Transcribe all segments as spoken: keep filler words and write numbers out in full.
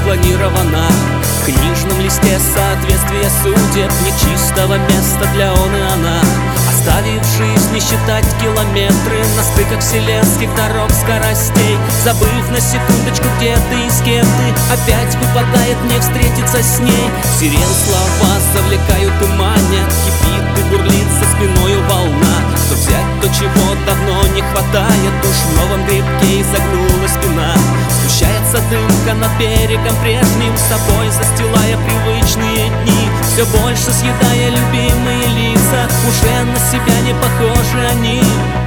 запланирована. В книжном листе соответствие судеб, нечистого места для он и она, оставив жизнь не считать километры на стыках вселенских дорог скоростей. Забыв на секундочку, где ты и с кем ты, опять выпадает мне встретиться с ней. Сирен слова завлекают и манят, кипит и бурлит за спиною волна. Что взять то, чего давно не хватает, уж в новом грибке изогнула спина. Сгущается дымка над берегом прежним, с собой застилая привычные дни. Все больше съедая любимые лица, уже на себя не похожи они.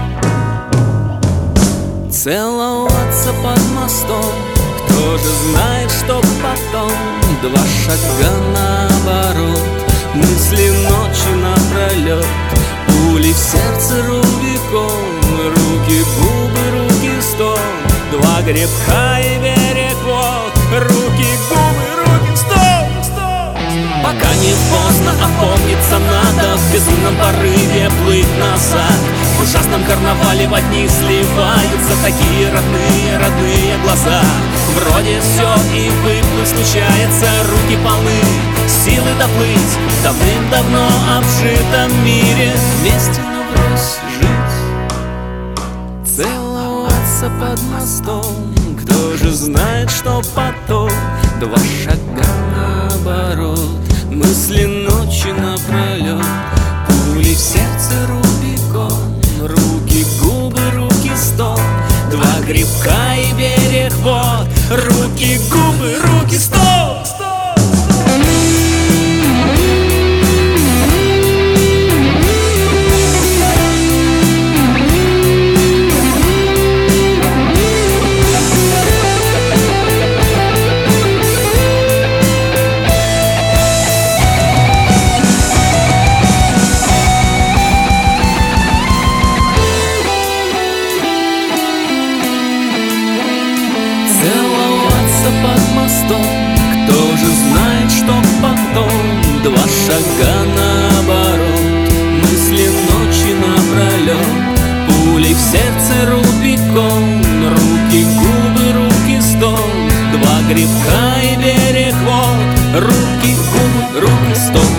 Целоваться под мостом, кто же знает, что потом. Два шага наоборот, мысли ночи напролет, пули в сердце Рубикон, руки, губы, руки, стол. Два гребка и берег вот, руки, губы, руки, стол, стол. Пока не поздно, опомниться надо, в безумном порыве плыть назад. В ужасном карнавале в одни сливаются такие родные, родные глаза. Вроде все и выплыть случается, руки полны силы доплыть в давным-давно обжитом мире. Вместе, но брось жить, целоваться под мостом, кто же знает, что потом. Два шага наоборот, мысли ночи напролет, пули в сердце Рубикон, руки, губы, руки, стол. Два грибка и берег вот, руки, губы, руки, стол. Под мостом, кто же знает, что потом. Два шага наоборот, мысли ночи напролет, пули в сердце Рубикон, руки, губы, руки, стол. Два грибка и берег вот, руки, губы, руки, стол.